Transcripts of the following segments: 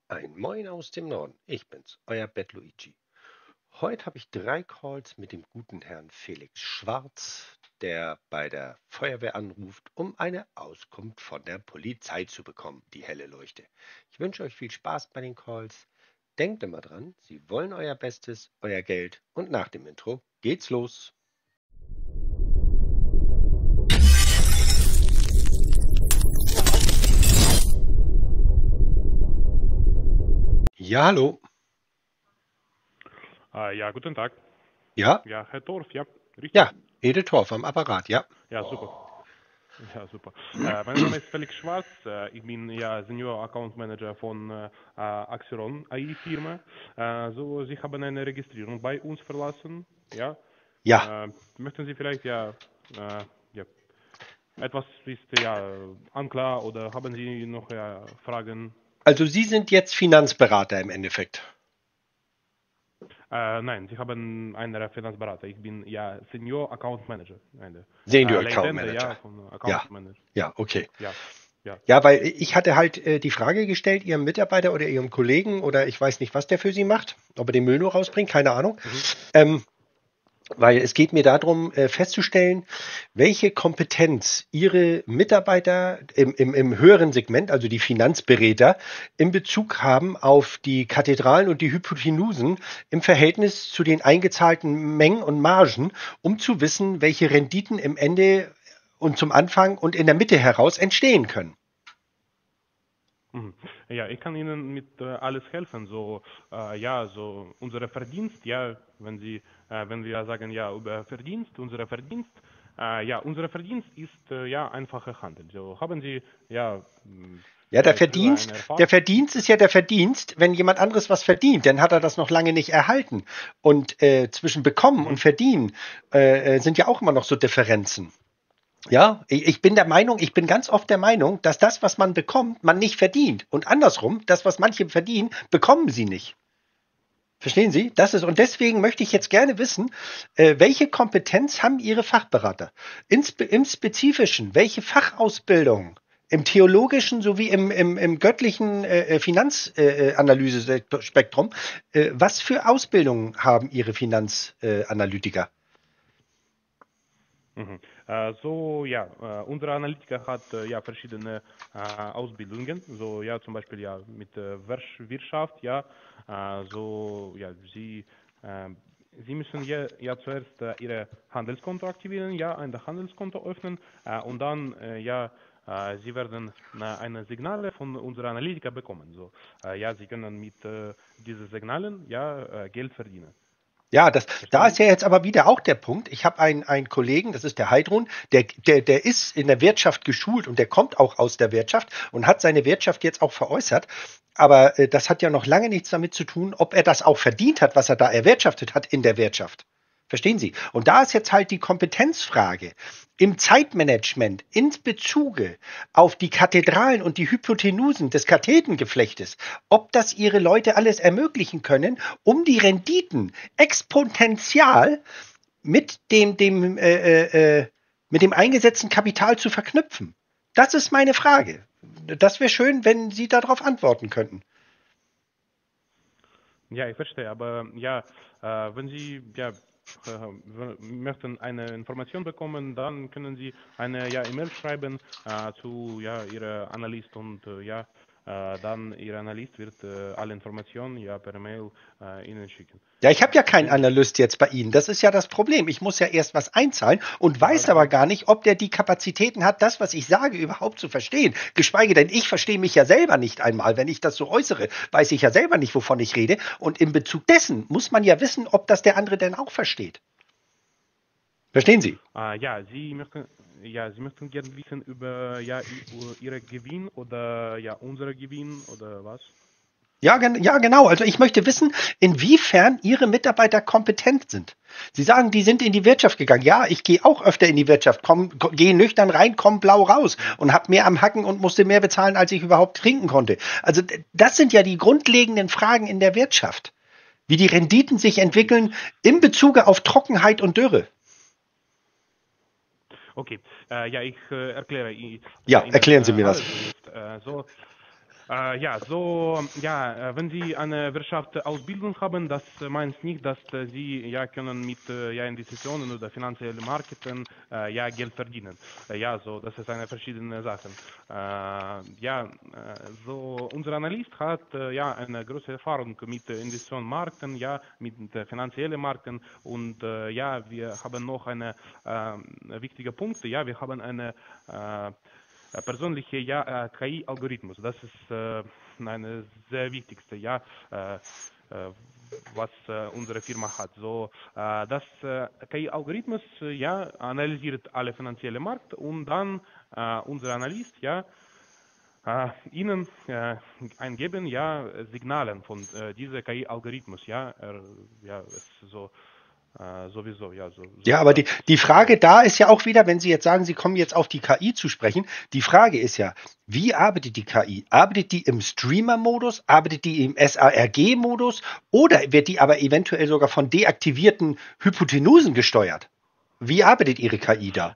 Ein Moin aus dem Norden. Ich bin's, euer Bett Luigi. Heute habe ich 3 Calls mit dem guten Herrn Felix Schwarz, der bei der Feuerwehr anruft, um eine Auskunft von der Polizei zu bekommen, die helle Leuchte. Ich wünsche euch viel Spaß bei den Calls. Denkt immer dran, Sie wollen euer Bestes, euer Geld und nach dem Intro geht's los. Ja, hallo. Ja, guten Tag. Ja, Ja, Herr Torf, ja, richtig. ja, Ede Torf am Apparat, ja. Ja, super. Ja, super. Mein Name ist Felix Schwarz. Ich bin ja Senior Account Manager von Axiron AI Firma. Sie haben eine Registrierung bei uns verlassen. Ja. Ja, Möchten Sie vielleicht ja, etwas ist ja unklar oder haben Sie noch Fragen? also Sie sind jetzt Finanzberater im Endeffekt. Nein, Sie haben einen Finanzberater. Ich bin ja Senior Account Manager. Eine Senior Account Legende Manager. ja von Ja, Account Manager. ja, okay. Ja, ja. Ja, weil ich hatte halt die Frage gestellt, Ihrem Mitarbeiter oder Ihrem Kollegen oder ich weiß nicht, was der für Sie macht, ob er den Müll nur rausbringt, keine Ahnung. Mhm. Ähm, weil es geht mir darum, festzustellen, welche Kompetenz Ihre Mitarbeiter im höheren Segment, also die Finanzberater, in Bezug haben auf die Kathedralen und die Hypotenusen im Verhältnis zu den eingezahlten Mengen und Margen, um zu wissen, welche Renditen im Ende und zum Anfang und in der Mitte heraus entstehen können. Mhm. Ja, ich kann Ihnen mit alles helfen. So unsere Verdienst, ja, wenn wir sagen ja über Verdienst, unser Verdienst ist ja einfacher Handel. So haben Sie ja Ja, der vielleicht früher Verdienst, eine der Erfahrung. Verdienst ist ja der Verdienst, wenn jemand anderes was verdient, dann hat er das noch lange nicht erhalten. Und zwischen bekommen und Mhm. verdienen sind ja auch immer noch so Differenzen. Ja, ich bin der Meinung, ich bin ganz oft der Meinung, dass das, was man bekommt, man nicht verdient. Und andersrum, das, was manche verdienen, bekommen sie nicht. Verstehen Sie? Und deswegen möchte ich jetzt gerne wissen, welche Kompetenz haben Ihre Fachberater? Im Spezifischen, welche Fachausbildung im theologischen sowie im göttlichen Finanzanalysespektrum, was für Ausbildungen haben Ihre Finanzanalytiker? Mhm. Unser Analytiker hat ja verschiedene Ausbildungen. So ja, zum Beispiel ja mit Wirtschaft, ja. Äh, Sie müssen ja zuerst Ihre Handelskonto aktivieren, ja, ein Handelskonto öffnen und dann Sie werden eine Signale von unserer Analytiker bekommen. Ja, Sie können mit diesen Signalen ja Geld verdienen. Ja, da Verstehen ist Sie? ja jetzt aber wieder auch der Punkt. Ich habe einen Kollegen, das ist der Heidrun, der ist in der Wirtschaft geschult und der kommt auch aus der Wirtschaft und hat seine Wirtschaft jetzt auch veräußert. Aber das hat ja noch lange nichts damit zu tun, ob er das auch verdient hat, was er da erwirtschaftet hat in der Wirtschaft. Verstehen Sie? Und da ist jetzt halt die Kompetenzfrage im Zeitmanagement ins Bezuge auf die Kathedralen und die Hypotenusen des Kathetengeflechtes, ob das Ihre Leute alles ermöglichen können, um die Renditen exponentiell mit mit dem eingesetzten Kapital zu verknüpfen. Das ist meine Frage. Das wäre schön, wenn Sie darauf antworten könnten. Ja, ich verstehe, aber ja, wenn Sie möchten eine Information bekommen, dann können Sie eine ja, E-Mail schreiben zu ja, Ihrer Analyst und dann Ihr Analyst wird alle Informationen ja per Mail Ihnen schicken. Ja, ich habe ja keinen Verstehen Sie? Analyst jetzt bei Ihnen. Das ist ja das Problem. Ich muss ja erst was einzahlen und Ja, weiß aber genau. gar nicht, ob der die Kapazitäten hat, das, was ich sage, überhaupt zu verstehen. Geschweige denn, ich verstehe mich ja selber nicht einmal. Wenn ich das so äußere, weiß ich ja selber nicht, wovon ich rede. Und in Bezug dessen muss man ja wissen, ob das der andere denn auch versteht. Verstehen Sie? Sie möchten gerne wissen über Ihre Gewinn oder ja unsere Gewinn oder was? Ja, ja, genau. Also ich möchte wissen, inwiefern Ihre Mitarbeiter kompetent sind. Sie sagen, die sind in die Wirtschaft gegangen. Ja, ich gehe auch öfter in die Wirtschaft, gehe nüchtern rein, komme blau raus Mhm. und habe mehr am Hacken und musste mehr bezahlen, als ich überhaupt trinken konnte. Also das sind ja die grundlegenden Fragen in der Wirtschaft, wie die Renditen sich entwickeln in Bezug auf Trockenheit und Dürre. Okay, ich erkläre Ja, Ihnen erklären Sie mir das. alles. So ist. Wenn Sie eine Wirtschaftsausbildung haben, das meint nicht, dass Sie können mit Investitionen oder finanziellen Märkten Geld verdienen. Das ist eine verschiedene Sachen. Unser Analyst hat eine große Erfahrung mit Investitionsmärkten, mit finanziellen Märkten und wir haben noch eine wichtige Punkt. Wir haben eine persönliche KI-Algorithmus. Das ist eine sehr wichtigste, was unsere Firma hat. Das KI-Algorithmus analysiert alle finanziellen Markt und dann unser Analyst Ihnen eingeben Signalen von dieser KI-Algorithmus. Sowieso, Ja, aber die Frage da ist ja auch wieder, wenn Sie jetzt sagen, Sie kommen jetzt auf die KI zu sprechen, die Frage ist ja, wie arbeitet die KI? Arbeitet die im Streamer-Modus? Arbeitet die im SARG-Modus? Oder wird die aber eventuell sogar von deaktivierten Hypotenusen gesteuert? Wie arbeitet Ihre KI da?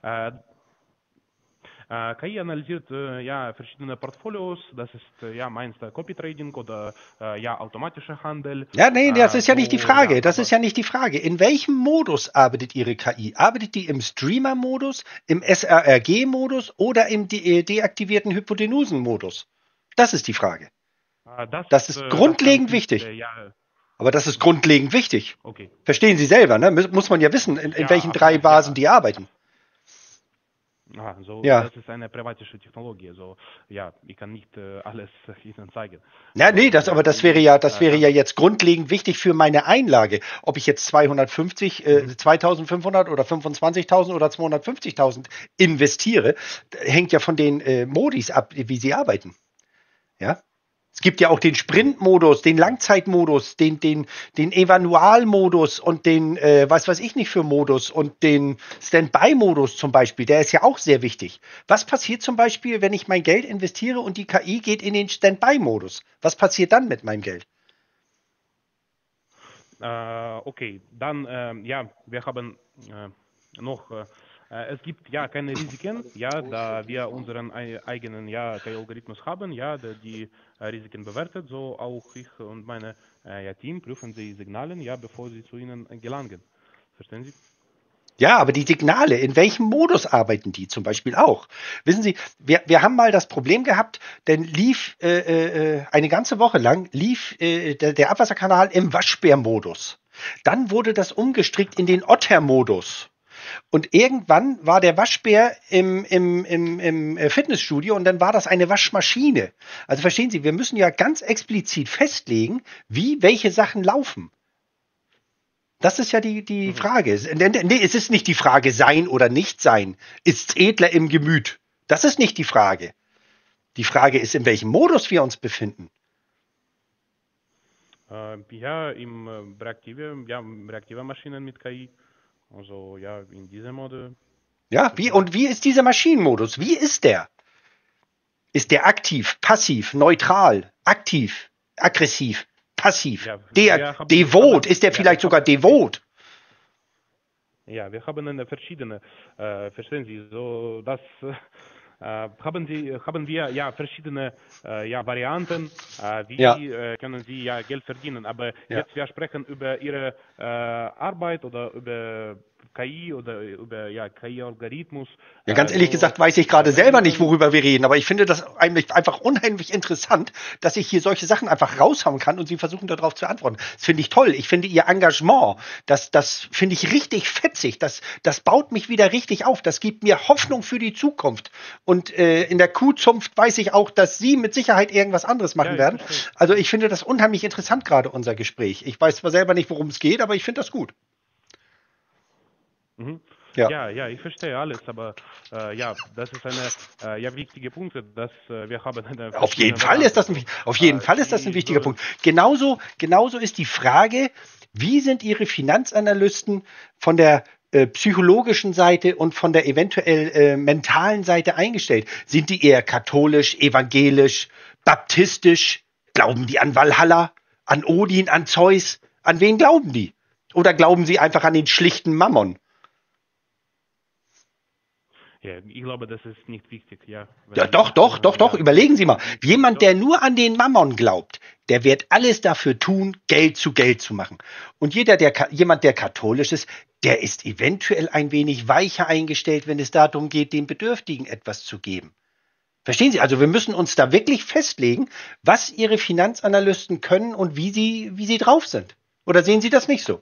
KI analysiert verschiedene Portfolios, das ist meist Copy Trading oder automatischer Handel. Ja, nee, das ist ja nicht die Frage. Das ist ja nicht die Frage. In welchem Modus arbeitet Ihre KI? Arbeitet die im Streamer-Modus, im SRG-Modus oder im deaktivierten Hypotenusen-Modus? Das ist die Frage. Das ist grundlegend wichtig. Aber das ist grundlegend wichtig. Okay. Verstehen Sie selber, ne? Muss man ja wissen, in welchen drei Basen die arbeiten. Das ist eine private Technologie. Ich kann nicht alles Ihnen zeigen. Ja, nee, das wäre ja jetzt grundlegend wichtig für meine Einlage. Ob ich jetzt 2.500 oder 25.000 oder 250.000 investiere, hängt ja von den Modis ab, wie sie arbeiten. Ja. Es gibt ja auch den Sprint-Modus, den Langzeitmodus, den Evalual-Modus und den, was weiß ich nicht für Modus und den Standby-Modus zum Beispiel, der ist ja auch sehr wichtig. Was passiert zum Beispiel, wenn ich mein Geld investiere und die KI geht in den Standby-Modus? Was passiert dann mit meinem Geld? Okay, dann, wir haben noch... Es gibt keine Risiken, da wir unseren eigenen KI-Algorithmus haben, der die Risiken bewertet, so auch ich und meine Team prüfen die Signale, bevor sie zu Ihnen gelangen. Verstehen Sie? Ja, aber die Signale, in welchem Modus arbeiten die zum Beispiel auch? Wissen Sie, wir haben mal das Problem gehabt, denn lief eine ganze Woche lang der Abwasserkanal im Waschbär-Modus. Dann wurde das umgestrickt in den Otter-Modus. Und irgendwann war der Waschbär im Fitnessstudio und dann war das eine Waschmaschine. Also verstehen Sie, wir müssen ja ganz explizit festlegen, wie welche Sachen laufen. Das ist ja die Frage. Nee, es ist nicht die Frage sein oder nicht sein. Ist's edler im Gemüt? Das ist nicht die Frage. Die Frage ist, in welchem Modus wir uns befinden. Im reaktive Maschinen mit KI. Also in diesem Mode. Ja, wie ist dieser Maschinenmodus? Wie ist der? Ist der aktiv, passiv, neutral, aktiv, aggressiv, passiv, devot? Ist der vielleicht sogar devot? Ja, wir haben verschiedene, verstehen Sie, so das haben wir verschiedene Varianten, wie können Sie Geld verdienen. Aber jetzt wir sprechen über Ihre Arbeit oder über KI oder über KI-Algorithmus. Ja, ganz ehrlich gesagt weiß ich gerade selber nicht, worüber wir reden, aber ich finde das einfach unheimlich interessant, dass ich hier solche Sachen einfach raushauen kann und Sie versuchen darauf zu antworten. Das finde ich toll. Ich finde Ihr Engagement, das finde ich richtig fetzig. Das baut mich wieder richtig auf. Das gibt mir Hoffnung für die Zukunft. Und in der Kuhzunft weiß ich auch, dass Sie mit Sicherheit irgendwas anderes machen werden. Also ich finde das unheimlich interessant, gerade unser Gespräch. Ich weiß zwar selber nicht, worum es geht, aber ich finde das gut. Mhm. Ja, ich verstehe alles, aber das ist eine wichtige Punkt, dass wir haben. Auf jeden Fall ist das ein wichtiger Punkt. Genauso ist die Frage, wie sind Ihre Finanzanalysten von der psychologischen Seite und von der eventuell mentalen Seite eingestellt? Sind die eher katholisch, evangelisch, baptistisch? Glauben die an Valhalla, an Odin, an Zeus? An wen glauben die? Oder glauben sie einfach an den schlichten Mammon? Ja, ich glaube, das ist nicht wichtig, ja. Ja, Wenn, doch. ja, Überlegen Sie mal. nicht, Jemand, doch, der nur an den Mammon glaubt, der wird alles dafür tun, Geld zu machen. Und jemand, der katholisch ist, der ist eventuell ein wenig weicher eingestellt, wenn es darum geht, den Bedürftigen etwas zu geben. Verstehen Sie? Also wir müssen uns da wirklich festlegen, was Ihre Finanzanalysten können und wie sie drauf sind. Oder sehen Sie das nicht so?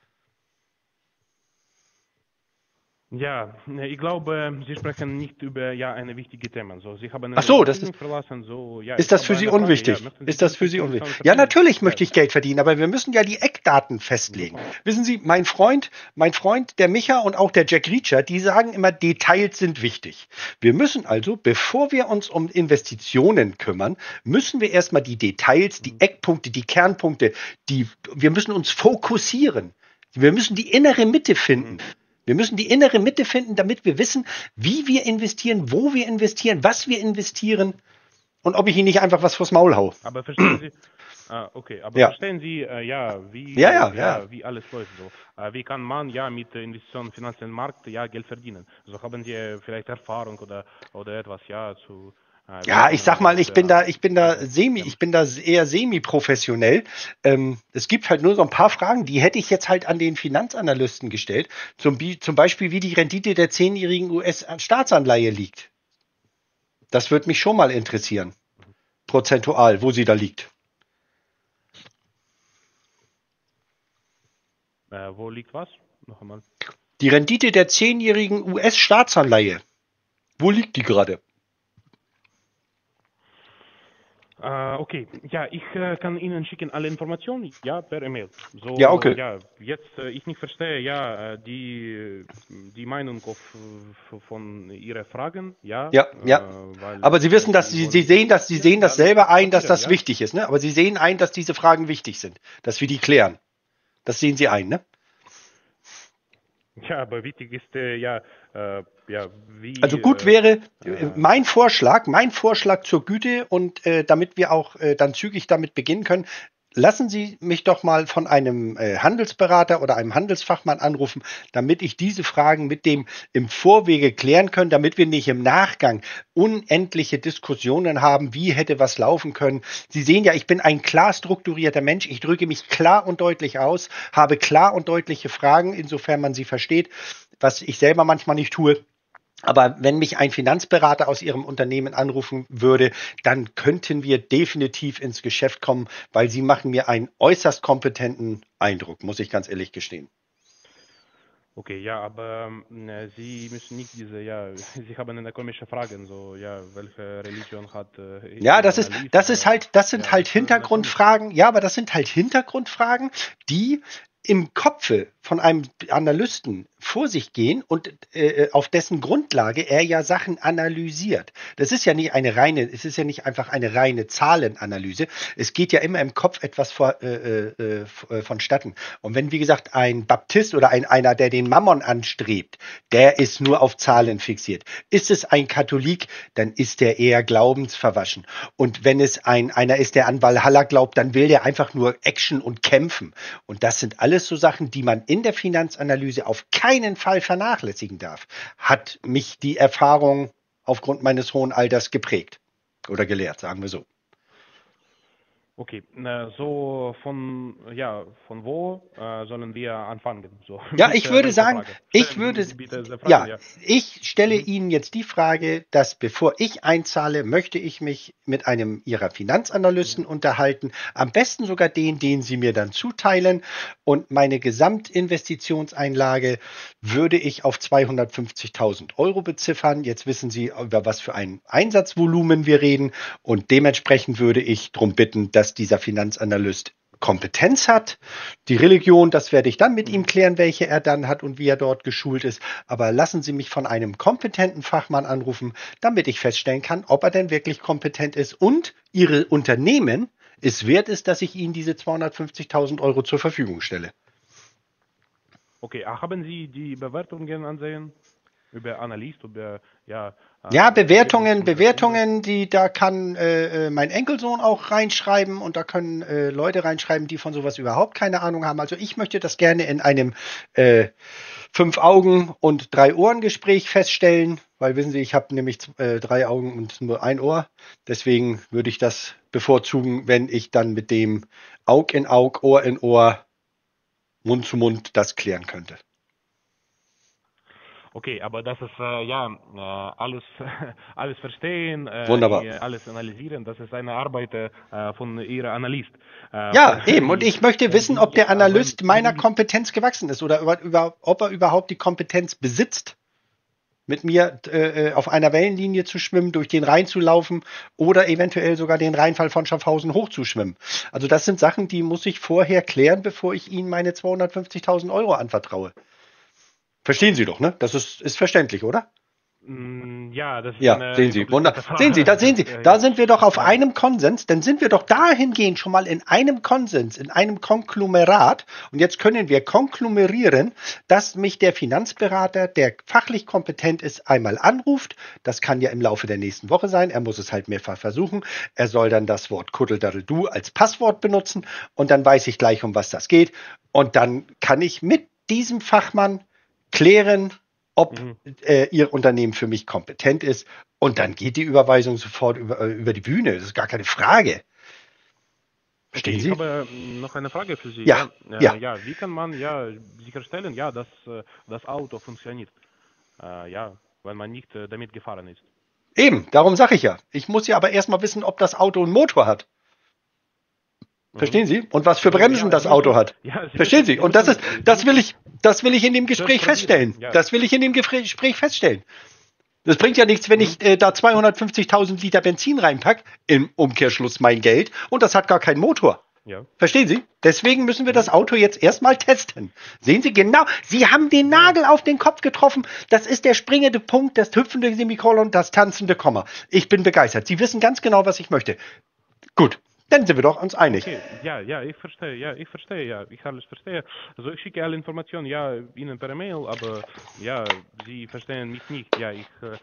ja, ich glaube, Sie sprechen nicht über ja eine wichtige Thema. So, Sie haben Ach Ihre so, Beziehung verlassen. So, ja, ist ich das habe für Sie eine Frage. Ja, unwichtig? möchten Sie Ist das Geld für durch Sie unwichtig? Investitionen Ja, verdienen? natürlich Ja, möchte ich Geld verdienen, aber wir müssen ja die Eckdaten festlegen. super. Wissen Sie, mein Freund, der Micha und auch der Jack Reacher, die sagen immer, Details sind wichtig. Wir müssen also, bevor wir uns um Investitionen kümmern, müssen wir erstmal die Details, die Mhm. Eckpunkte, die Kernpunkte, wir müssen uns fokussieren. Wir müssen die innere Mitte Mhm. finden. Wir müssen die innere Mitte finden, damit wir wissen, wie wir investieren, wo wir investieren, was wir investieren und ob ich Ihnen nicht einfach was vors Maul hau. Aber verstehen Sie, okay, aber Ja, verstehen Sie, ja. wie alles läuft so? Wie kann man ja mit Investitionen im Finanzienmarkt ja Geld verdienen? So haben Sie vielleicht Erfahrung oder etwas ja zu, wie Ja, ich kann sag mal, diese, ja, ich bin da eher semi-professionell. Es gibt halt nur so ein paar Fragen, die hätte ich jetzt halt an den Finanzanalysten gestellt. Zum Beispiel, wie die Rendite der 10-jährigen US-Staatsanleihe liegt. Das würde mich schon mal interessieren. Prozentual, wo sie da liegt. wo liegt was? Noch einmal. Die Rendite der 10-jährigen US-Staatsanleihe. Wo liegt die gerade? Okay, ja, ich kann Ihnen schicken alle Informationen, ja, per E-Mail. Ja, So, okay. ja, jetzt ich nicht verstehe, ja, die Meinung von Ihren Fragen, ja, Ja. weil Aber Sie wissen, dass Sie wollen sich Sie fokussieren, sehen das ja, nicht zu selber ein, dass spekulieren, das ja. wichtig ist, ne? Aber Sie sehen ein, dass diese Fragen wichtig sind, dass wir die klären. Das sehen Sie ein, ne? Ja, aber wichtig ist, ja, Also wie, gut wäre äh, mein Vorschlag zur Güte und damit wir auch dann zügig damit beginnen können, lassen Sie mich doch mal von einem Handelsberater oder einem Handelsfachmann anrufen, damit ich diese Fragen mit dem im Vorwege klären können, damit wir nicht im Nachgang unendliche Diskussionen haben, wie hätte was laufen können. Sie sehen ja, ich bin ein klar strukturierter Mensch. Ich drücke mich klar und deutlich aus, habe klar und deutliche Fragen, insofern man sie versteht, was ich selber manchmal nicht tue. Aber wenn mich ein Finanzberater aus Ihrem Unternehmen anrufen würde, dann könnten wir definitiv ins Geschäft kommen, weil Sie machen mir einen äußerst kompetenten Eindruck, muss ich ganz ehrlich gestehen. okay, ja, aber Sie müssen nicht ja, Sie haben eine komische Frage, so, ja, welche Religion hat Ja, Ihr Analyst oder, das sind ja, halt das kann nicht. Hintergrundfragen. Ja, aber das sind halt Hintergrundfragen, die im Kopfe von einem Analysten vor sich gehen und auf dessen Grundlage er ja Sachen analysiert. Es ist ja nicht einfach eine reine Zahlenanalyse. Es geht ja immer im Kopf etwas vonstatten. Und wenn, wie gesagt, ein Baptist oder einer, der den Mammon anstrebt, der ist nur auf Mhm. Zahlen fixiert. Ist es ein Katholik, dann ist der eher glaubensverwaschen. Und wenn es einer ist, der an Valhalla glaubt, dann will der einfach nur Action und kämpfen. Und das sind alles so Sachen, die man in der Finanzanalyse auf keinen Fall vernachlässigen darf. Hat mich die Erfahrung aufgrund meines hohen Alters geprägt oder gelehrt, sagen wir so. Okay, so von wo sollen wir anfangen? So, Ja, ich bitte, würde welche sagen, Frage? Stellen Sie mir bitte diese Fragen, ja, ja. ich stelle Mhm. Ihnen jetzt die Frage, dass bevor ich einzahle, möchte ich mich mit einem Ihrer Finanzanalysten Ja. unterhalten, am besten sogar den Sie mir dann zuteilen und meine Gesamtinvestitionseinlage würde ich auf 250.000 Euro beziffern. Jetzt wissen Sie, über was für ein Einsatzvolumen wir reden und dementsprechend würde ich darum bitten, dass dieser Finanzanalyst Kompetenz hat. Die Religion, das werde ich dann mit ihm Mhm. klären, welche er dann hat und wie er dort geschult ist. Aber lassen Sie mich von einem kompetenten Fachmann anrufen, damit ich feststellen kann, ob er denn wirklich kompetent ist und Ihre Unternehmen es wert ist, dass ich Ihnen diese 250.000 Euro zur Verfügung stelle. Okay, haben Sie die Bewertungen ansehen? Über Analyst, über ja, Ja, Ergebnis unserer Kunde? da kann mein Enkelsohn auch reinschreiben und da können Leute reinschreiben, die von sowas überhaupt keine Ahnung haben. Also ich möchte das gerne in einem äh, Fünf-Augen- und Drei-Ohren-Gespräch feststellen, weil wissen Sie, ich habe nämlich 3 Augen und nur ein Ohr. Deswegen würde ich das bevorzugen, wenn ich dann mit dem Aug in Aug, Ohr in Ohr, Mund zu Mund das klären könnte. Okay, aber das ist alles, alles verstehen, Wunderbar. alles analysieren, das ist eine Arbeit von Ihrem Analyst. Ja, eben. Und ich möchte Wenn wissen, Sie, ob der ja, Analyst meiner wenn Sie, Kompetenz gewachsen ist oder ob er überhaupt die Kompetenz besitzt, mit mir auf einer Wellenlinie zu schwimmen, durch den Rhein zu laufen oder eventuell sogar den Rheinfall von Schaffhausen hochzuschwimmen. Also das sind Sachen, die muss ich vorher klären, bevor ich Ihnen meine 250.000 Euro anvertraue. Verstehen Sie doch, ne? Das ist verständlich, oder? ja, das ist Ja, sehen eine Sie, Wunder. komplizierte Sehen Sie, Frage. da sehen Sie, Ja, da sind wir doch auf ja. einem Konsens, dann sind wir doch dahingehend schon mal in einem Konsens, in einem Konglomerat. Und jetzt können wir konglomerieren, dass mich der Finanzberater, der fachlich kompetent ist, einmal anruft. Das kann ja im Laufe der nächsten Woche sein. Er muss es halt mehrfach versuchen. Er soll dann das Wort Kuddeldaddel-Du als Passwort benutzen und dann weiß ich gleich, um was das geht. Und dann kann ich mit diesem Fachmann klären, ob Mhm. Ihr Unternehmen für mich kompetent ist. Und dann geht die Überweisung sofort über die Bühne. Das ist gar keine Frage. Okay, Verstehen ich Sie? habe noch eine Frage für Sie. Ja, Ja, ja. ja, wie kann man ja sicherstellen, ja, dass das Auto funktioniert, ja, wenn man nicht damit gefahren ist? Eben, darum sage ich ja. Ich muss ja aber erstmal wissen, ob das Auto einen Motor hat. Mhm. Verstehen Sie? Und was für So, Bremsen ja, das Auto hat. Verstehen Sie? Sie Und müssen, das das will ich in dem zuerst Gespräch probieren. feststellen. Ja. Das will ich in dem Gespräch feststellen. Das bringt ja nichts, wenn Mhm. ich da 250.000 Liter Benzin reinpack, im Umkehrschluss mein Geld, und das hat gar keinen Motor. Ja. Verstehen Sie? Deswegen müssen wir das Mhm. Auto jetzt erstmal testen. Sehen Sie genau, Sie haben den Ja. Nagel auf den Kopf getroffen. Das ist der springende Punkt, das hüpfende Semikolon, das tanzende Komma. Ich bin begeistert. Sie wissen ganz genau, was ich möchte. Gut, dann sind wir doch uns einig. Okay, ich verstehe, ja, ich alles verstehe. Also ich schicke alle Informationen, ja, Ihnen per Mail, aber ja, Sie verstehen mich nicht. Ja,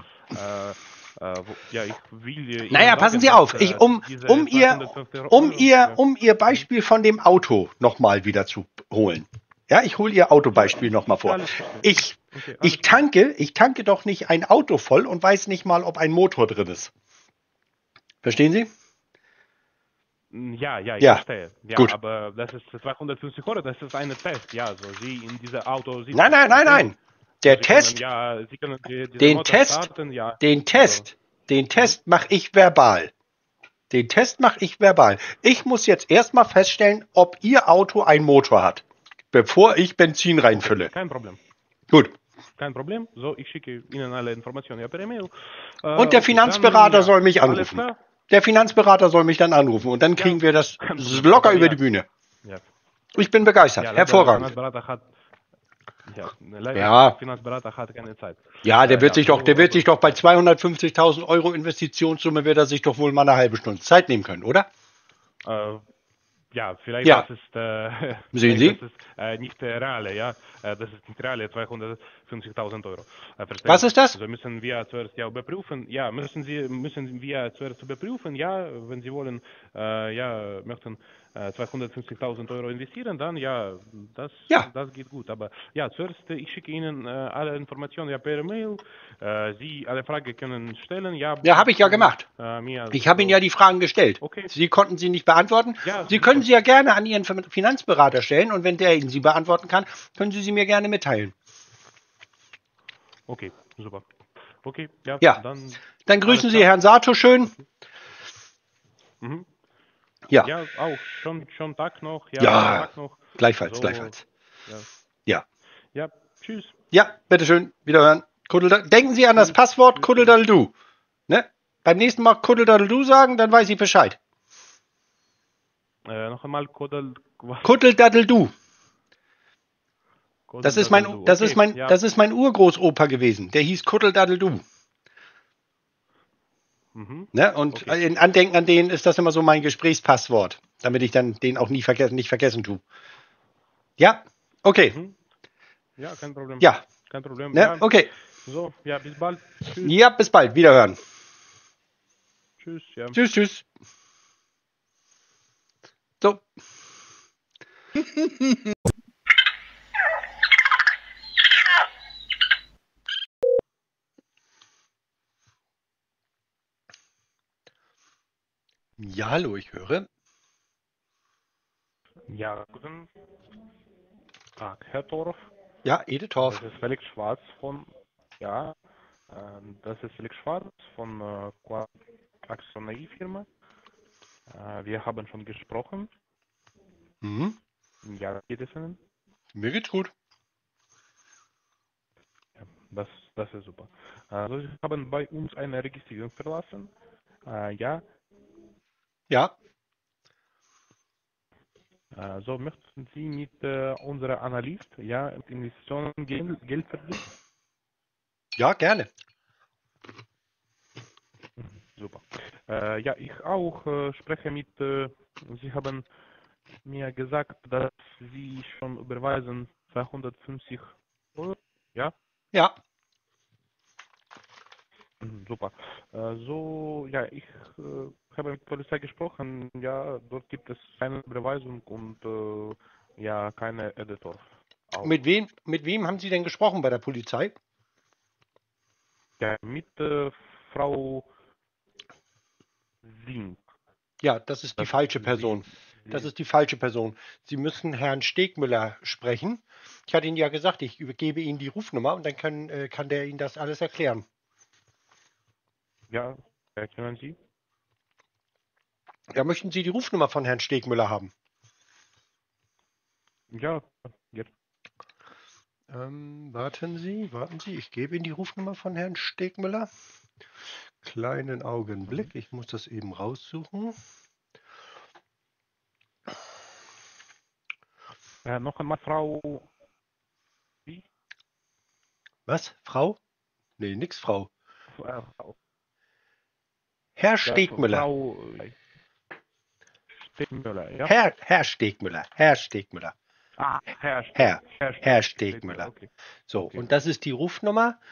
ja, ich will Ihnen Naja, passen sagen, Sie dass auf. diese 250 Euro, ja. Um Ihr Mhm. Beispiel von dem Auto nochmal wieder zu holen. Ja, ich hole Ihr Ja, Autobeispiel nochmal ich vor. alles verstehe. Ich, Okay, alles gut. ich tanke doch nicht ein Auto voll und weiß nicht mal, ob ein Motor drin ist. Verstehen Sie? Ja, ja, ich Ja, verstehe. Ja, gut. aber das ist 250 Euro, das ist ein Test, ja, so Sie in diesem Auto Nein, sitzen, nein, nein, verstehen Sie? nein. So Der Test, Sie können diesen den Motor Test, starten, ja, den also. Test, den Mhm. Test mache ich verbal. Den Test mache ich verbal. Ich muss jetzt erstmal feststellen, ob Ihr Auto einen Motor hat, bevor ich Benzin Okay, reinfülle. kein Problem. Gut. Kein Problem. So, ich schicke Ihnen alle Informationen ja per E-Mail. Und der Okay, dann Finanzberater ja, soll mich alles anrufen. klar? Der Finanzberater soll mich dann anrufen und dann Ja, kriegen wir das kein Problem. locker Aber über die ja, Bühne. ja, Ich bin begeistert. ja, leider Hervorragend. Finanzberater hat, ja, leider Ja, Finanzberater hat keine Zeit. ja, Ja, der so, wird sich aber doch bei 250.000 Euro Investitionssumme, wird er sich doch wohl mal eine halbe Stunde Zeit nehmen können, oder? äh, ja, vielleicht das Ja, ist, sehen vielleicht das Sie? ist nicht reale, ja, das ist nicht reale 250.000 Euro. Verstehen Was Sie? ist das? Also müssen wir zuerst ja überprüfen, ja, müssen wir zuerst überprüfen, ja, wenn Sie wollen, ja, möchten 250.000 Euro investieren, dann ja, Ja, das geht gut. Aber ja, zuerst, ich schicke Ihnen alle Informationen ja per Mail. Sie alle Fragen können stellen, ja, ja, bis habe ich ja gemacht. mir Ich habe Ihnen so. ja die Fragen gestellt. Okay, Sie konnten sie nicht beantworten. ja, Sie können super. sie ja gerne an Ihren Finanzberater stellen und wenn der Ihnen sie beantworten kann, können Sie sie mir gerne mitteilen. Okay, super. Okay, ja, Ja, dann dann alles grüßen Sie klar. Herrn Sato schön. Okay. Mhm. Ja, Ja, auch schon Tag noch, ja, schönen ja, Tag noch. gleichfalls, So, gleichfalls. ja, Ja, ja, tschüss, ja, bitteschön, wiederhören. Denken Sie an das tschüss, Passwort tschüss, tschüss. Kuddeldaddeldu. Ne? Beim nächsten Mal Kuddeldaddeldu sagen, dann weiß ich Bescheid. Noch einmal Kodel, was? Kuddeldaddeldu. Kodel Daddel du. Okay, ja. Das ist mein Urgroßopa gewesen. Der hieß Kuddeldaddeldu. Mhm. Ne? Und Okay. in Andenken an den ist das immer so mein Gesprächspasswort, damit ich dann den auch nicht vergessen tue. Ja, okay. Mhm. Ja, kein Problem. Ja, Kein Problem. ne? Ja, Okay. so, ja, bis bald. Tschüss. Ja, bis bald. Wiederhören. Tschüss, ja. Tschüss, tschüss. So. Ja, hallo, ich höre. Ja, guten Tag, Herr Torf. Ja, Edithorf. Das ist Felix Schwarz ja, das ist Felix Schwarz von Axonei-Firma. Wir haben schon gesprochen. Mhm. Ja, geht es Ihnen? Mir geht's gut. Ja, das ist super. Also, Sie haben bei uns eine Registrierung verlassen. Ja, Ja, so möchten Sie mit unserer Analyst, ja, mit Investitionen Geld verdienen? ja, gerne. Super. Ja, ich auch spreche mit, Sie haben mir gesagt, dass Sie schon überweisen 250 Euro. Ja, Ja, super. So, ja, ich habe mit der Polizei gesprochen. Ja, dort gibt es keine Überweisung und ja, keine Editor auch. mit wem haben Sie denn gesprochen bei der Polizei? Ja, mit Frau Singh. Ja, das ist die Das falsche Sie, Person. Das ist die falsche Person. Sie müssen Herrn Stegmüller sprechen. Ich hatte Ihnen ja gesagt, ich übergebe Ihnen die Rufnummer und dann kann der Ihnen das alles erklären. ja, erkennen Sie? Ja, möchten Sie die Rufnummer von Herrn Stegmüller haben? Ja, jetzt. Warten Sie, ich gebe Ihnen die Rufnummer von Herrn Stegmüller. Kleinen Mhm. Augenblick, ich muss das eben raussuchen. Noch einmal Frau, wie? Was? Frau? Nee, nix Frau. Frau, Herr ja, Stegmüller. Frau Stegmüller, ja? Herr Stegmüller. Herr Stegmüller. Ah, Herr Stegmüller, Stegmüller. okay, So, okay, und das ist die Rufnummer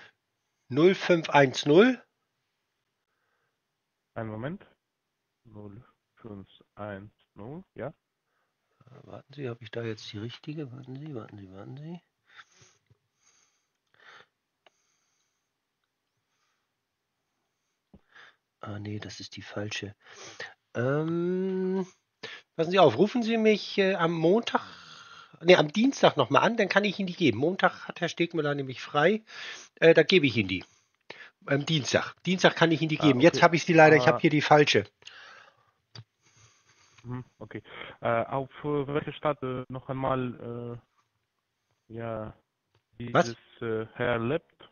0510. einen Moment, 0510, ja? Warten Sie, habe ich da jetzt die richtige? Warten Sie. Ah, nee, das ist die falsche. Passen Sie auf, rufen Sie mich am Montag, nee, am Dienstag nochmal an, dann kann ich Ihnen die geben. Montag hat Herr Stegmüller nämlich frei, da gebe ich Ihnen die. Dienstag. Dienstag kann ich Ihnen die geben. Jetzt Okay, habe ich sie leider, ich habe hier die falsche. okay. Auf welche Stadt noch einmal, ja, Was? dieses Herr lebt,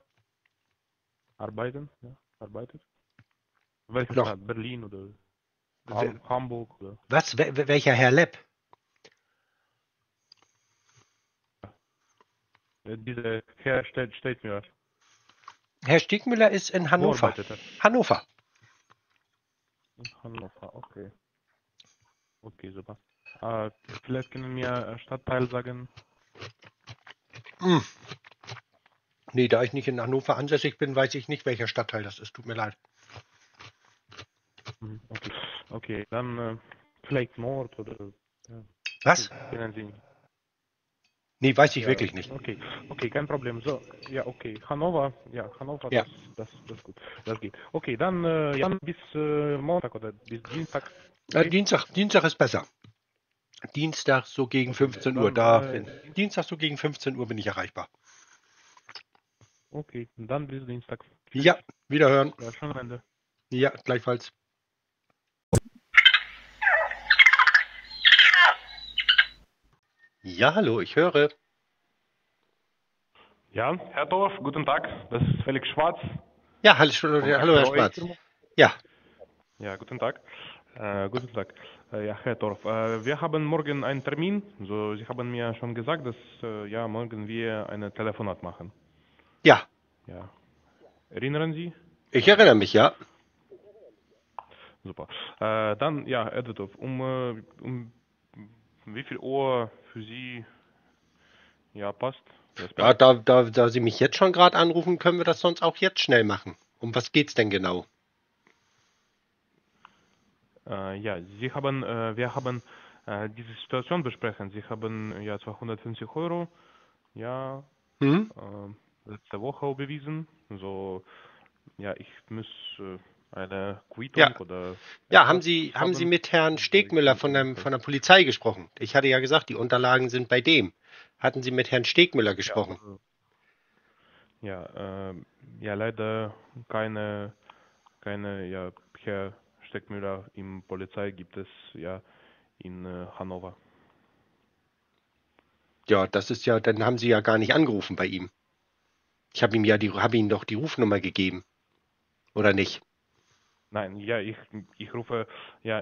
arbeitet? Welche Noch. Stadt? Berlin oder W- Hamburg oder? Was? Welcher Herr Lepp? Dieser Herr steht mir. Herr Stegmüller ist in Wo Hannover. arbeitet er? Hannover. In Hannover, okay. Okay, super. Vielleicht können wir Stadtteil sagen. Hm. Nee, da ich nicht in Hannover ansässig bin, weiß ich nicht, welcher Stadtteil das ist. Tut mir leid. Okay, okay, dann vielleicht Nord oder ja, Was? kennen Sie. Nee, weiß ich Ja, wirklich nicht. okay, okay, kein Problem. So, ja, okay. Hannover, ja, Hannover, Ja. das gut. Das geht. Okay, dann ja, bis Montag oder bis Dienstag. Okay? Dienstag ist besser. Dienstag so gegen Okay, 15 Uhr. dann Dienstag so gegen 15 Uhr bin ich erreichbar. okay, dann bis Dienstag. Tschüss. Ja, wiederhören. Ja, schönen Ende. Ja, gleichfalls. Ja, hallo, ich höre. Ja, Herr Dorf, guten Tag. Das ist Felix Schwarz Ja, von hallo Herr Axero Schwarz. Firma. Ja, Ja, guten Tag. Guten Tag. Ja, Herr Dorf, wir haben morgen einen Termin. So, Sie haben mir schon gesagt, dass ja, morgen wir eine Telefonat machen. ja, Ja. Erinnern Sie? ich erinnere mich, ja. Super. Dann, ja, Herr Dorf, um wie viel Uhr für Sie ja passt? Das Ja, passt. da Sie mich jetzt schon gerade anrufen, können wir das sonst auch jetzt schnell machen. Um was geht's denn genau? Ja, wir haben diese Situation besprechen. Sie haben ja 250 Euro, ja, Hm? letzte Woche überwiesen. So, ja, ich muss eine Ja. Quittung oder Ja, etwas haben Sie haben? mit Herrn Und Stegmüller von der Polizei gesprochen? Ich hatte ja gesagt, die Unterlagen sind bei dem. Hatten Sie mit Herrn Stegmüller ja, gesprochen? ja, ja, leider keine, ja, Herr Steckmüller im Polizei gibt es ja in Hannover. Ja, das ist ja, dann haben Sie ja gar nicht angerufen bei ihm. Ich habe habe Ihnen doch die Rufnummer gegeben, oder nicht? Nein, ja, ich rufe ja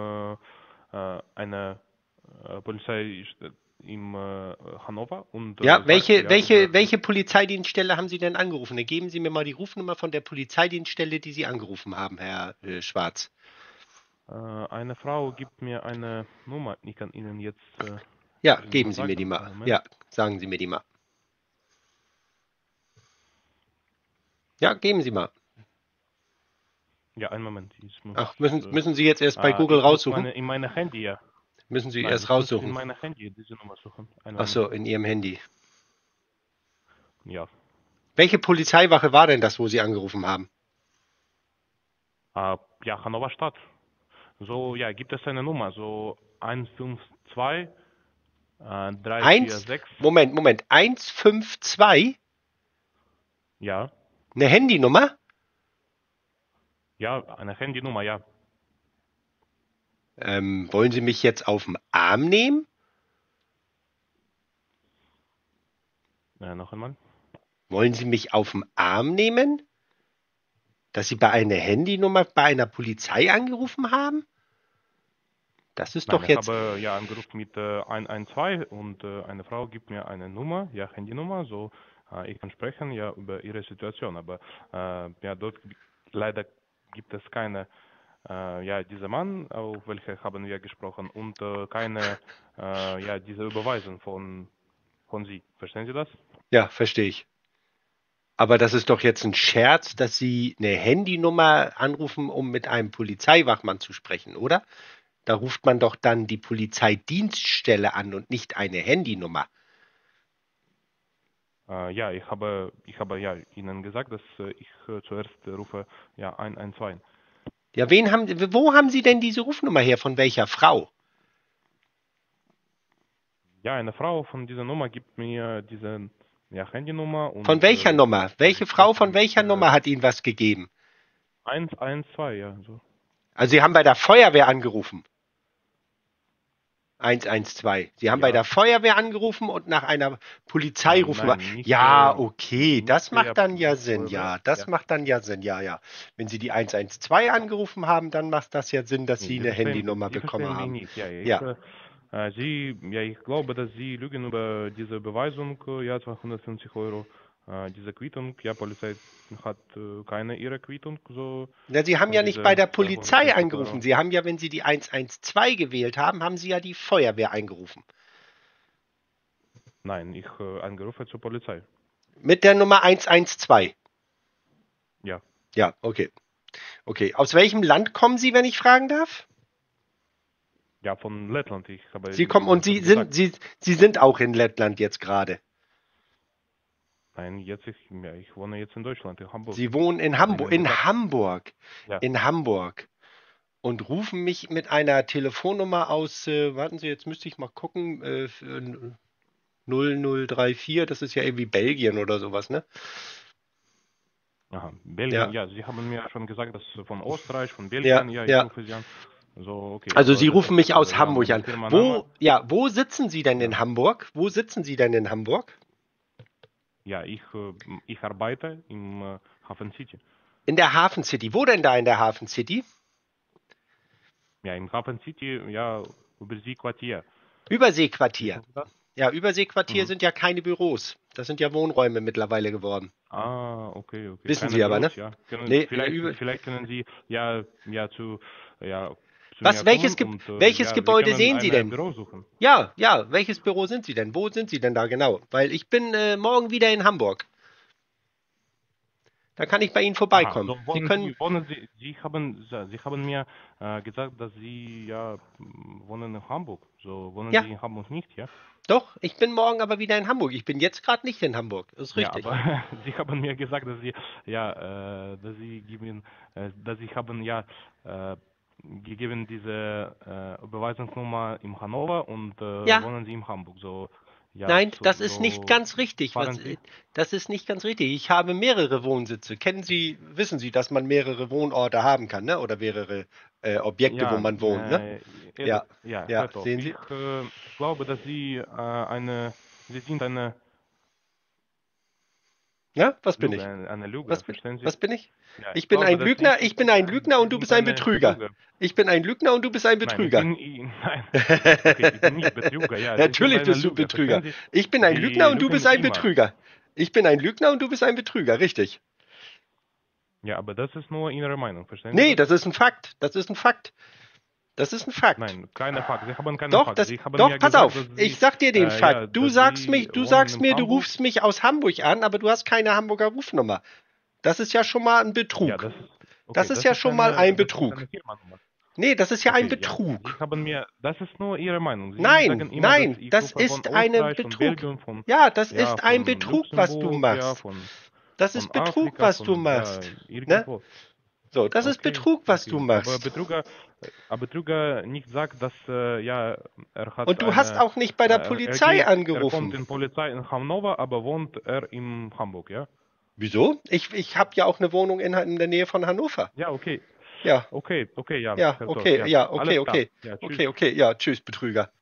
eine Polizei im Hannover und Ja, sagt ja über welche Polizeidienststelle haben Sie denn angerufen? Dann geben Sie mir mal die Rufnummer von der Polizeidienststelle, die Sie angerufen haben, Herr Schwarz. eine Frau gibt mir eine Nummer. Ich kann Ihnen jetzt Ja, diese geben Nummer Sie mir die sagen. mal. Einen Moment. Ja, sagen Sie mir die mal. Ja, geben Sie mal. Ja, einen Moment. Ich muss Ach, müssen Sie jetzt erst bei Google ich muss raussuchen? in meine Handy, ja. Müssen Sie Nein, erst ich muss in raussuchen. meine Handy diese Nummer suchen. Einen Ach Moment. so, in Ihrem Handy. Ja. Welche Polizeiwache war denn das, wo Sie angerufen haben? Ja, Hannover Stadt. So, ja, gibt es eine Nummer, so 152 Eins, 346. Moment, 152, Ja, eine Handynummer? ja, eine Handynummer, ja. Wollen Sie mich jetzt auf den Arm nehmen? Noch einmal. Wollen Sie mich auf den Arm nehmen? Dass Sie bei einer Handynummer bei einer Polizei angerufen haben? Das ist Nein, doch ich jetzt. habe ja angerufen mit 112 und eine Frau gibt mir eine Nummer, ja, Handynummer, so ich kann sprechen ja über ihre Situation, aber ja, dort leider gibt es keine, ja, dieser Mann, auf welche haben wir gesprochen und keine, ja, diese Überweisung von Sie. Verstehen Sie das? Ja, verstehe ich. Aber das ist doch jetzt ein Scherz, dass Sie eine Handynummer anrufen, um mit einem Polizeiwachmann zu sprechen, oder? Da ruft man doch dann die Polizeidienststelle an und nicht eine Handynummer. Ja, ich habe ja Ihnen gesagt, dass ich zuerst rufe ja 112. Ja, wo haben Sie denn diese Rufnummer her? Von welcher Frau? Ja, eine Frau von dieser Nummer gibt mir diese ja, Handynummer Von und welcher Nummer? sie Welche Frau sprechen von mit welcher Nummer hat Ihnen was gegeben? 112, ja, so. Also Sie haben bei der Feuerwehr angerufen. 112. Sie haben bei Ja, der Feuerwehr angerufen und nach einer Polizeirufnummer. nein, Ja, okay, nicht das macht der dann ja Sinn. Feuerwehr, Ja, das ja. macht dann ja Sinn. Ja, ja. Wenn Sie die 112 angerufen haben, dann macht das ja Sinn, dass Nee, Sie eine Handynummer Sie bekommen verstehen mich haben. nicht, ja, Ja, ja, ich glaube, dass Sie lügen über diese Beweisung, ja, 250 Euro, diese Quittung, ja, Polizei hat keine ihre Quittung, so, na, Sie haben von ja nicht bei diese der Polizei 250 Euro. angerufen. Sie haben ja, wenn Sie die 112 gewählt haben, haben Sie ja die Feuerwehr angerufen. Nein, ich angerufen zur Polizei, Mit der Nummer 112. ja. Ja, okay. Okay. Aus welchem Land kommen Sie, wenn ich fragen darf? Ja, von Lettland, ich habe Sie kommen Ihnen und schon gesagt. Sie sind auch in Lettland jetzt gerade. Nein, ja, ich wohne jetzt in Deutschland, in Hamburg. Sie wohnen in Ich habe Hamburg, Ihnen gesagt. Ja, in Hamburg und rufen mich mit einer Telefonnummer aus, warten Sie, jetzt müsste ich mal gucken, 0034, das ist ja irgendwie Belgien oder sowas, ne? aha. Belgien, Ja, ja, Sie haben mir schon gesagt, dass von Österreich, von ja, Belgien, ja, ich ja. rufe Sie an. So, okay, Also aber Sie das rufen mich ist aus ja Hamburg mein an. Firmenname. Wo sitzen Sie denn Ja, in Hamburg? Wo sitzen Sie denn in Hamburg? ja, ich arbeite im Hafen City. In der Hafen City. Wo denn da in der Hafen City? Ja, im Hafen City, ja, Überseequartier. Überseequartier. Wissen Sie das? Ja, Überseequartier Mhm. sind ja keine Büros. Das sind ja Wohnräume mittlerweile geworden. Okay, okay. Wissen Keine Sie aber, Büros, ne? ja. Nee, über. Vielleicht können Sie ja, zu mir Was, kommen und welches ja, wir Gebäude können sehen Sie ein denn? Büro suchen. Ja, ja, welches Büro sind Sie denn? Wo sind Sie denn da genau? Weil ich bin morgen wieder in Hamburg. Da kann ich bei Ihnen Aha, vorbeikommen. so Sie können, Sie haben mir gesagt, dass Sie ja wohnen in Hamburg. So wohnen ja, Sie in Hamburg nicht, ja? doch, ich bin morgen aber wieder in Hamburg. Ich bin jetzt gerade nicht in Hamburg. Das ist Ja, richtig. aber Sie haben mir gesagt, dass Sie dass Sie haben ja gegeben diese Überweisungsnummer in Hannover und Ja, wohnen Sie in Hamburg. So, ja, nein, das ist nicht so ganz richtig. fahren Sie? Das ist nicht ganz richtig. Ich habe mehrere Wohnsitze. Wissen Sie, dass man mehrere Wohnorte haben kann, ne? Oder mehrere Objekte, wo Ja, man wohnt, ne? Ja, ja, ja, hört auf. sehen Sie? Ich glaube, dass Sie sind Ja, was bin ich? Eine Lüge, verstehen Sie? Was bin ich? Ja, Ich ich bin glaube, ein dass Sie, Lügner, ich bin ein Lügner Sie und du sind bist ein eine Betrüger. Lüge. Ich bin ein Lügner und du bist ein Nein, Betrüger. nein, okay, ich bin nicht Betrüger, ja, Sie sind Natürlich eine bist du Lüge, Betrüger. verstehen Sie? Ich bin ein Sie Lügner und du bist lügen ein immer. Betrüger. Ich bin ein Lügner und du bist ein Betrüger, richtig. Ja, aber das ist nur Ihre Meinung, verstehen Sie Nee, das? das ist ein Fakt. Das ist ein Fakt. Das ist ein Fakt. Nein, keine Fakt. Sie haben keine Doch, Fakt. Sie haben doch, mir pass gesagt, auf. dass Ich Sie, sag dir den ja, Fakt. dass Sie Du wohnen sagst in mir, du Hamburg. rufst mich aus Hamburg an, aber du hast keine Hamburger Rufnummer. Das ist ja schon mal ein Ja, Betrug. das ist, Das okay, ist ja schon mal ein das ist eine Betrug. Firmennummer. Nee, das ist ja ein Okay, ja. Sie Betrug. haben mir, das ist nur Ihre Meinung. Sie Nein, sagen immer, dass nein, ich das rufe von ist ein Österreich, von Betrug. Belgien, von, Ja, das ja, ist ein von Betrug, was du Luxemburg, ja, machst. Das von ist Betrug, Afrika, was du von, ja, machst. Ne? irgendwo. So, das ist Okay, Betrug, was du okay. machst. Aber Betrüger nicht sagt, dass, ja, er hat Und du hast eine, auch nicht bei der Polizei er kommt angerufen. in Polizei in Hannover, aber wohnt er in Hamburg, ja? Wieso? Ich habe ja auch eine Wohnung in der Nähe von Hannover. Ja, okay. Ja, Okay, ja, ja, Herr Todt, okay, ja. ja, Alles okay, klar. okay. Ja, tschüss. Okay, okay, ja, tschüss, Betrüger.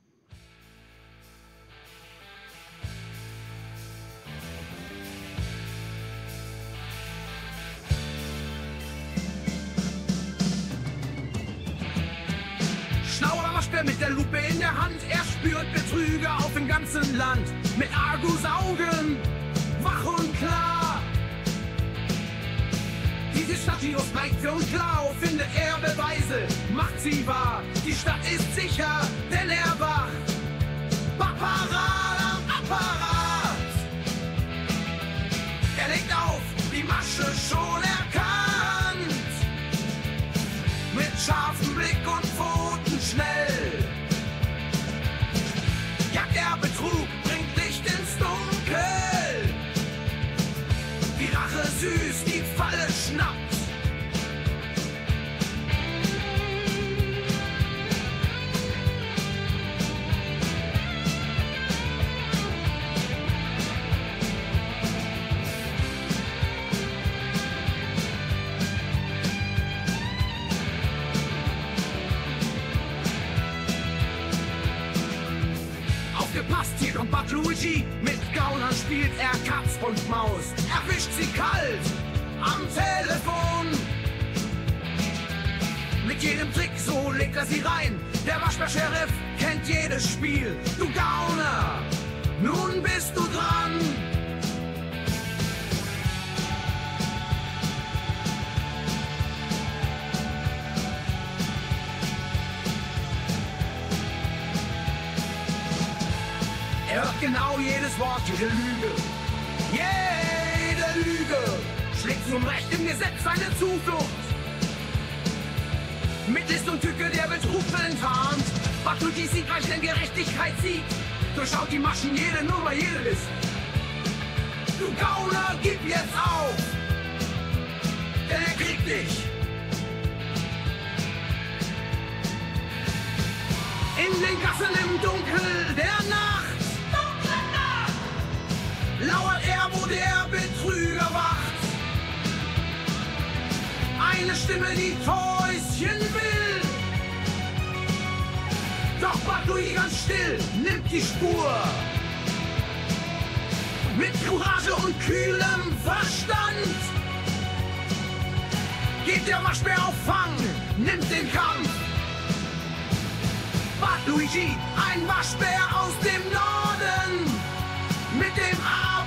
Schlauer Waschbär mit der Lupe in der Hand, er spürt Betrüger auf dem ganzen Land. Mit Argusaugen, wach und klar. Diese Stadt, die aus Neige und Klau, findet er Beweise, macht sie wahr. Die Stadt ist sicher, denn er wacht. Paparazzi am Apparat. Er legt auf, die Masche schon erkannt. Mit scharfem Blick und Pfoten schnell. Jagt er Betrug, bringt Licht ins Dunkel. Die Rache süß, die Falle schnappt. Aufgepasst, hier kommt Bad Luigi. Mit Gaunern spielt er Katz und Maus. Erwischt sie kalt am Telefon. Mit jedem Trick, so legt er sie rein. Der Waschbär-Sheriff kennt jedes Spiel. Du Gauner, nun bist du dran. Er hört genau jedes Wort, jede Lüge. Jede Lüge schlägt zum Recht im Gesetz seine Zuflucht. Mit List und Tücke der Betrug enttarnt. Batluigi siegreich, denn Gerechtigkeit siegt. Durchschaut die Maschen, jede Nummer, jede List. Du Gauner, gib jetzt auf, denn er kriegt dich. In den Gassen im Dunkel der Nacht lauert er, wo der Betrüger wacht. Eine Stimme, die Täuschen will. Doch Batluigi ganz still nimmt die Spur. Mit Courage und kühlem Verstand geht der Waschbär auf Fang, nimmt den Kampf. Batluigi, ein Waschbär aus dem Norden, mit dem Arm